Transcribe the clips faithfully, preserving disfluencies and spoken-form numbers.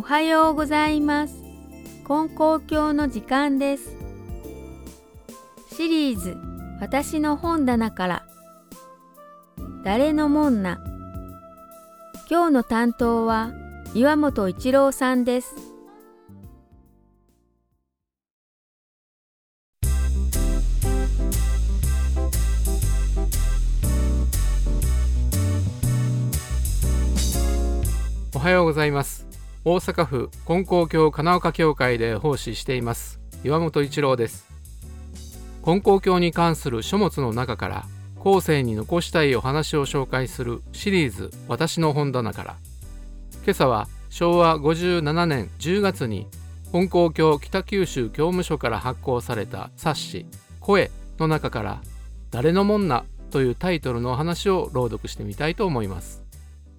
はようございます。金光教の時間です。シリーズ私の本棚から誰のもんな。今日の担当は岩本一郎さんです。 おはようございます。大阪府金光教金岡教会で奉仕しています岩本一郎です。金光教に関する書物の中から後世に残したいお話を紹介するシリーズ私の本棚から、今朝はしょうわごじゅうななねんじゅうがつに金光教北九州教務所から発行された冊子声の中から誰のもんなというタイトルのお話を朗読してみたいと思います。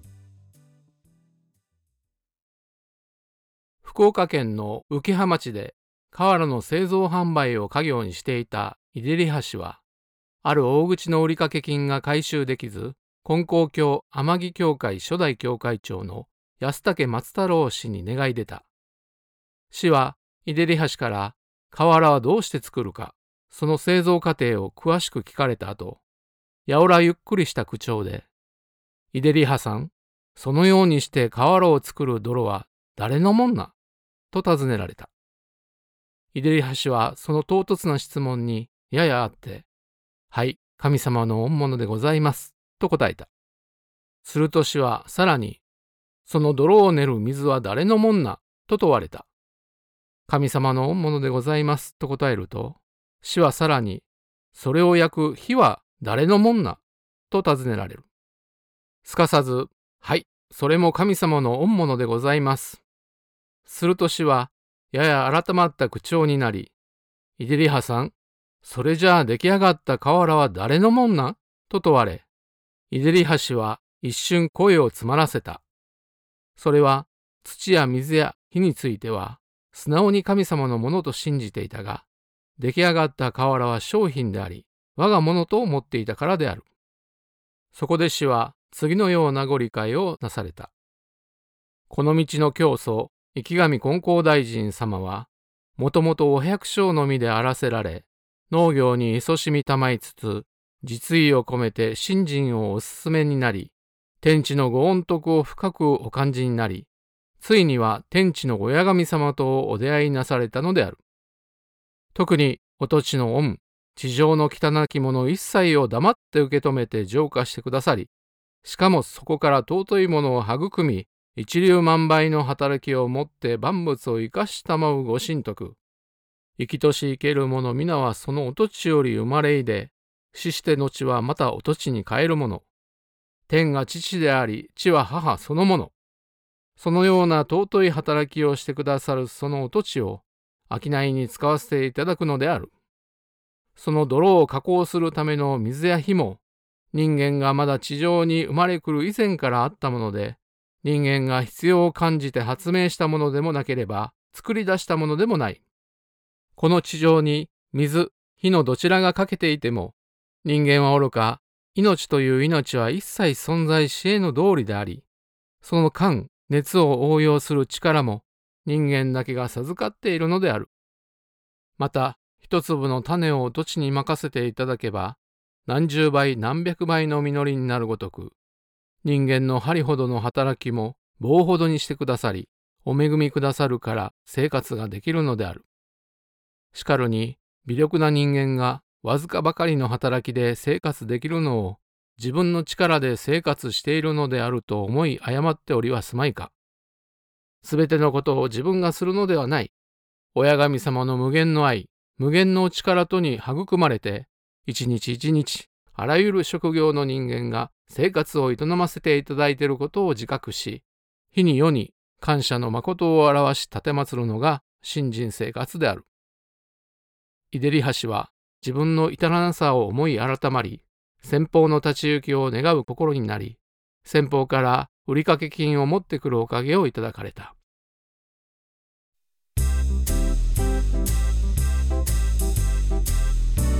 福岡県の浮羽町で瓦の製造販売を家業にしていた井出利橋は、ある大口の売掛金が回収できず、金光教天城教会初代教会長の安武松太郎氏に願い出た。氏は井出利橋から瓦はどうして作るか、その製造過程を詳しく聞かれた後、やおらゆっくりした口調で、井出利橋さん、そのようにして瓦を作る泥は誰のもんなと尋ねられた。井出利橋はその唐突な質問にややあって、はい、神様の御物でございます、と答えた。すると氏はさらに、その泥を練る水は誰のもんな、と問われた。神様の御物でございます、と答えると、氏はさらに、それを焼く火は誰のもんな、と尋ねられる。すかさず、はい、それも神様の御物でございます。すると氏は、やや改まった口調になり、井出利橋さん、それじゃあ出来上がった瓦は誰のもんなと問われ、井出利橋は一瞬声を詰まらせた。それは土や水や火については素直に神様のものと信じていたが、出来上がった瓦は商品であり、我がものと思っていたからである。そこで氏は次のようなご理解をなされた。この道の教祖、池上金光大臣様は、もともとお百姓の身であらせられ、農業に勤しみたまいつつ、実意を込めて信心をお勧めになり、天地のご恩徳を深くお感じになり、ついには天地の親神様とお出会いなされたのである。特にお土地の恩、地上の汚きもの一切を黙って受け止めて浄化してくださり、しかもそこから尊いものを育み、一粒万倍の働きをもって万物を生かしたまうご神徳。生きとし生ける者皆はそのお土地より生まれいで、死して後はまたお土地に帰る者。天が父であり、地は母そのもの。そのような尊い働きをしてくださるそのお土地を、商いに使わせていただくのである。その泥を加工するための水や火も、人間がまだ地上に生まれ来る以前からあったもので、人間が必要を感じて発明したものでもなければ、作り出したものでもない。この地上に水、火のどちらが欠けていても、人間はおろか、命という命は一切存在し得ぬ道理であり、その間、熱を応用する力も人間だけが授かっているのである。また、一粒の種を土地に任せていただけば、何十倍何百倍の実りになるごとく、人間の針ほどの働きも棒ほどにしてくださり、お恵みくださるから生活ができるのである。しかるに、微力な人間がわずかばかりの働きで生活できるのを自分の力で生活しているのであると思い誤っておりはすまいか。すべてのことを自分がするのではない。親神様の無限の愛、無限の力とに育まれて、一日一日、あらゆる職業の人間が生活を営ませていただいていることを自覚し、日に世に感謝の誠を表し奉るのが信心生活である。井出利橋は自分の至らなさを思い改まり、先方の立ち行きを願う心になり、先方から売掛金を持ってくるおかげをいただかれた。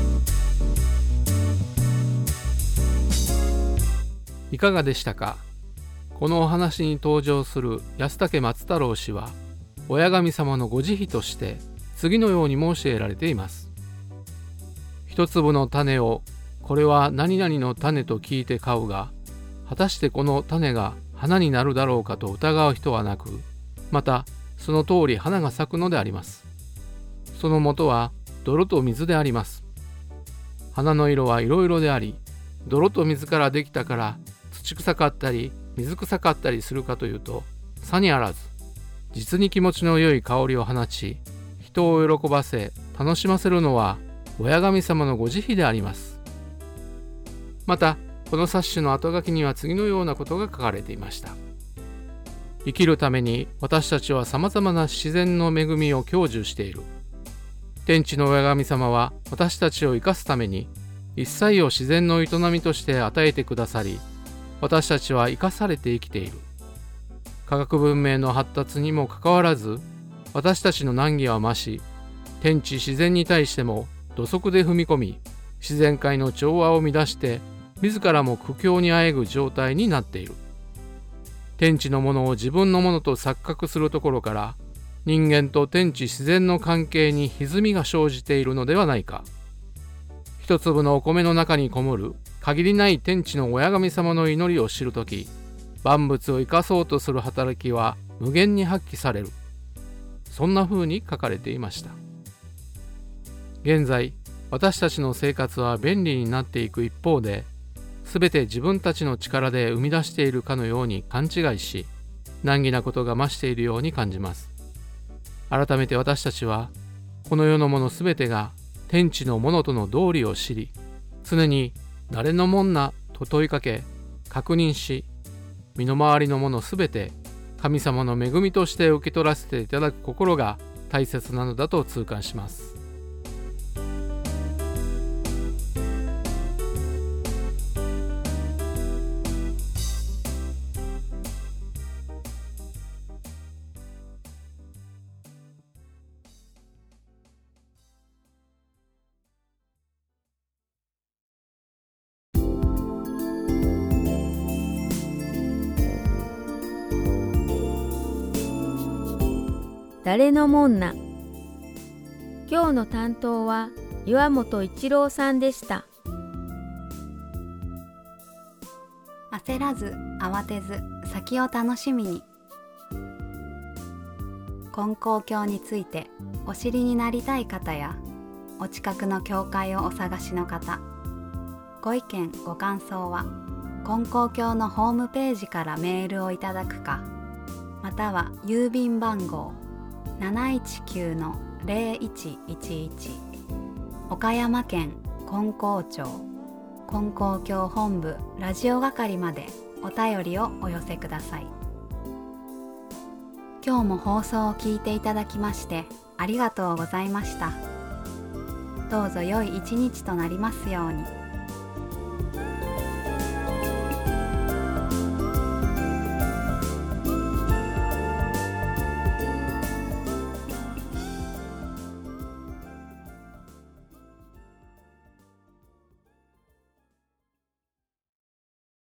いかがでしたか。 このお話に登場する安武松太郎氏は、親神様のご慈悲として次のように申し得られています。一粒の種を、これは何々の種と聞いて買うが、果たしてこの種が花になるだろうかと疑う人はなく、またその通り花が咲くのであります。その元は泥と水であります。花の色はいろいろであり、泥と水からできたから土臭かったり水臭かったりするかというと、さにあらず、実に気持ちの良い香りを放ち、人を喜ばせ楽しませるのは親神様のご慈悲であります。またこの冊子の後書きには次のようなことが書かれていました。生きるために私たちはさまざまな自然の恵みを享受している。天地の親神様は私たちを生かすために一切を自然の営みとして与えてくださり、私たちは生かされて生きている。科学文明の発達にもかかわらず、私たちの難儀は増し、天地自然に対しても土足で踏み込み、自然界の調和を乱して自らも苦境にあえぐ状態になっている。天地のものを自分のものと錯覚するところから、人間と天地自然の関係に歪みが生じているのではないか。一粒のお米の中にこもる限りない天地の親神様の祈りを知るとき、万物を生かそうとする働きは無限に発揮される。そんな風に書かれていました。現在、私たちの生活は便利になっていく一方で、すべて自分たちの力で生み出しているかのように勘違いし、難儀なことが増しているように感じます。改めて私たちは、この世のものすべてが天地のものとの道理を知り、常に誰のもんなと問いかけ、確認し、身の回りのものすべて神様の恵みとして受け取らせていただく心が大切なのだと痛感します。 誰のもんな。今日の担当は岩本一郎さんでした。 焦らず慌てず先を楽しみに。金光教についてお知りになりたい方や、お近くの教会をお探しの方、ご意見ご感想は金光教のホームページからメールをいただくか、または郵便番号 なないちきゅうのぜろいちいちいち 岡山県金光町金光教本部ラジオ係までお便りをお寄せください。今日も放送を聞いていただきましてありがとうございました。どうぞ良い一日となりますように。